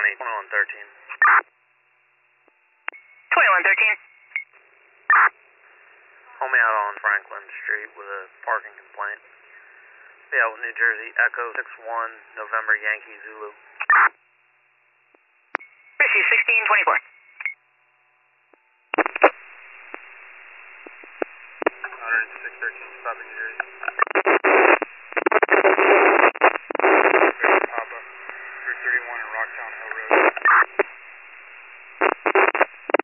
2113. 2113. Homie out on Franklin Street with a parking complaint. Seattle, New Jersey, Echo 61, November Yankee Zulu. Issue 1624.